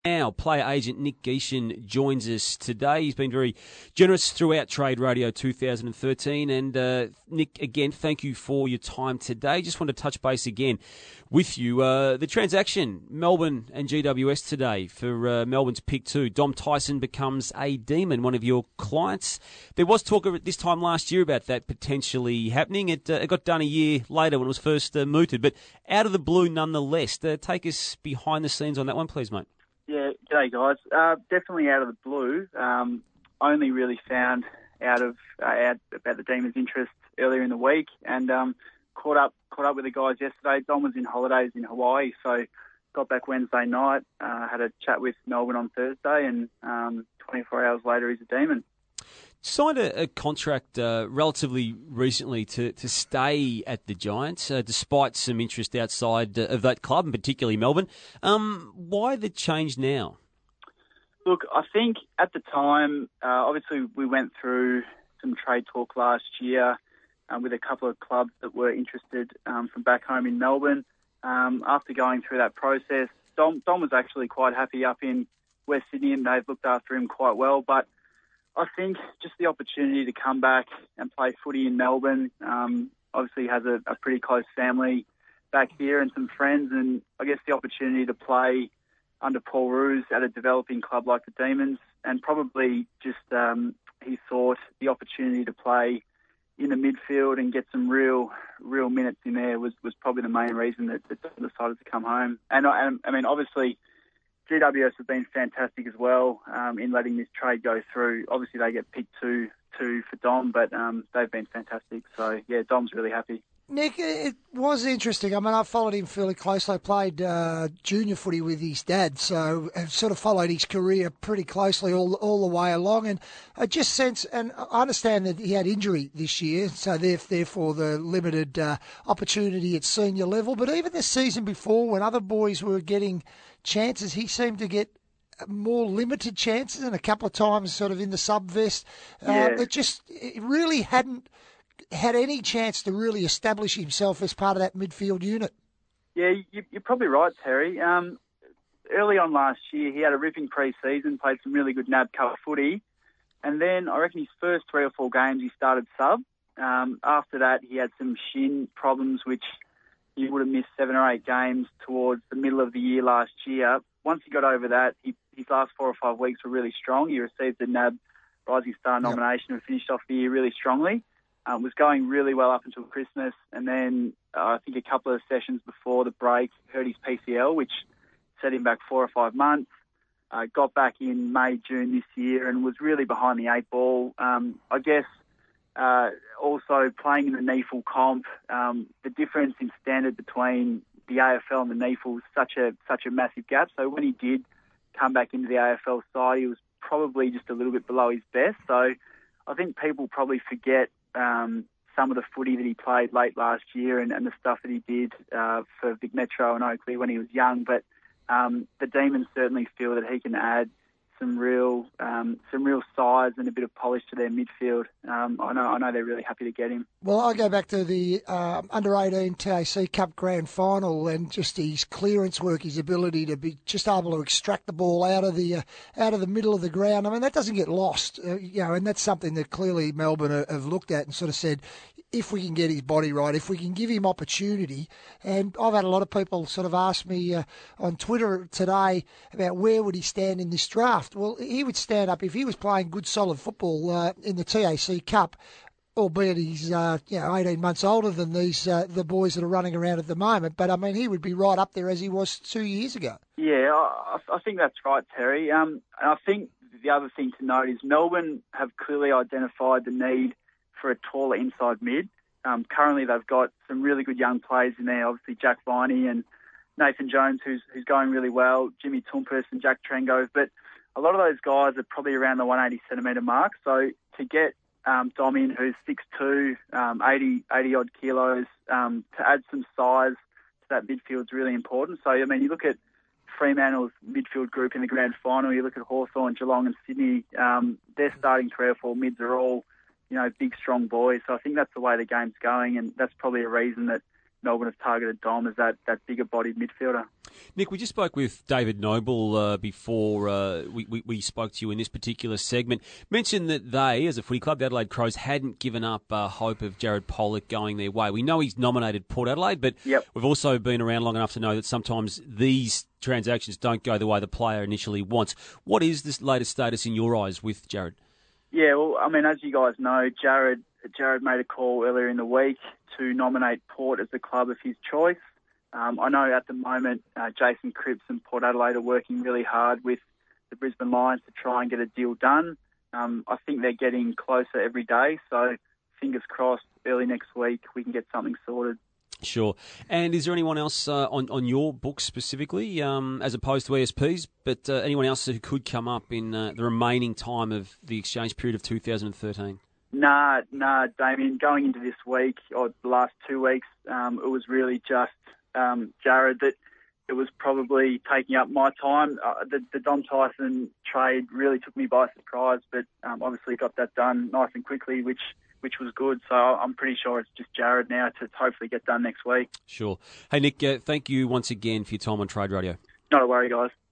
Now, player agent Nick Geeshan joins us today. He's been very generous throughout Trade Radio 2013. And Nick, again, thank you for your time today. Just want to touch base again with you. The transaction, Melbourne and GWS today for Melbourne's pick 2. Dom Tyson becomes a Demon, one of your clients. There was talk of it this time last year about that potentially happening. It got done a year later when it was first mooted, but out of the blue nonetheless. Take us behind the scenes on that one, please, mate. Yeah, g'day guys. Definitely out of the blue. Only really found out about the Demons' interest earlier in the week, and caught up with the guys yesterday. Dom was in holidays in Hawaii, so got back Wednesday night. Had a chat with Melbourne on Thursday, and 24 hours later, he's a Demon. Signed a contract relatively recently to stay at the Giants, despite some interest outside of that club, and particularly Melbourne. Why the change now? Look, I think at the time, obviously we went through some trade talk last year with a couple of clubs that were interested from back home in Melbourne. After going through that process, Dom was actually quite happy up in West Sydney, and they've looked after him quite well, but I think just the opportunity to come back and play footy in Melbourne, obviously has a pretty close family back here and some friends, and I guess the opportunity to play under Paul Roos at a developing club like the Demons, and probably just he thought the opportunity to play in the midfield and get some real minutes in there was probably the main reason that Dom decided to come home. And I mean, obviously, GWS have been fantastic as well in letting this trade go through. Obviously, they get picked two for Dom, but they've been fantastic. So, yeah, Dom's really happy. Nick, it was interesting. I mean, I followed him fairly closely. I played junior footy with his dad, so I've sort of followed his career pretty closely all the way along. And I just sense, and I understand that he had injury this year, so therefore the limited opportunity at senior level. But even the season before, when other boys were getting chances, he seemed to get more limited chances, and a couple of times sort of in the sub-vest. It really hadn't had any chance to really establish himself as part of that midfield unit. Yeah, you're probably right, Terry. Early on last year, he had a ripping pre-season, played some really good NAB Cup footy, and then I reckon his first 3 or 4 games he started sub. After that, he had some shin problems, which he would have missed 7 or 8 games towards the middle of the year last year. Once he got over that, his last 4 or 5 weeks were really strong. He received the NAB Rising Star nomination and finished off the year really strongly. Was going really well up until Christmas, and then I think a couple of sessions before the break hurt his PCL, which set him back 4 or 5 months. Got back in May, June this year, and was really behind the 8 ball. I guess also playing in the NEAFL comp, the difference in standard between the AFL and the NEAFL was such a massive gap. So when he did come back into the AFL side, he was probably just a little bit below his best. So I think people probably forget some of the footy that he played late last year and the stuff that he did for Vic Metro and Oakley when he was young. But the Demons certainly feel that he can add some real size and a bit of polish to their midfield. I know they're really happy to get him. Well, I go back to the under-18 TAC Cup Grand Final and just his clearance work, his ability to be just able to extract the ball out of the middle of the ground. I mean, that doesn't get lost, and that's something that clearly Melbourne have looked at and sort of said, if we can get his body right, if we can give him opportunity. And I've had a lot of people sort of ask me on Twitter today about where would he stand in this draft. Well, he would stand up if he was playing good, solid football in the TAC Cup, albeit he's 18 months older than the boys that are running around at the moment. But, I mean, he would be right up there as he was 2 years ago. Yeah, I think that's right, Terry. And I think the other thing to note is Melbourne have clearly identified the need for a taller inside mid. Currently, they've got some really good young players in there. Obviously, Jack Viney and Nathan Jones, who's going really well. Jimmy Toumpas and Jack Trengove. But a lot of those guys are probably around the 180 centimetre mark. So to get Dom in, who's 6'2", 80 odd kilos, to add some size to that midfield is really important. So I mean, you look at Fremantle's midfield group in the grand final. You look at Hawthorn, Geelong, and Sydney. Their starting 3 or 4 mids are all big, strong boys. So I think that's the way the game's going, and that's probably a reason that Melbourne have targeted Dom as that bigger-bodied midfielder. Nick, we just spoke with David Noble before we spoke to you in this particular segment. Mentioned that they, as a footy club, the Adelaide Crows, hadn't given up hope of Jared Pollock going their way. We know he's nominated Port Adelaide, but we've also been around long enough to know that sometimes these transactions don't go the way the player initially wants. What is this latest status in your eyes with Jared? Yeah, well, I mean, as you guys know, Jared made a call earlier in the week to nominate Port as the club of his choice. I know at the moment Jason Cripps and Port Adelaide are working really hard with the Brisbane Lions to try and get a deal done. I think they're getting closer every day, so fingers crossed early next week we can get something sorted. Sure. And is there anyone else on your book specifically, as opposed to ESPs, but anyone else who could come up in the remaining time of the exchange period of 2013? Nah, Damien. Going into this week, or the last 2 weeks, it was really just Jared that it was probably taking up my time. The Dom Tyson trade really took me by surprise, but obviously got that done nice and quickly, which was good. So I'm pretty sure it's just Jared now to hopefully get done next week. Sure. Hey, Nick, thank you once again for your time on Trade Radio. Not a worry, guys.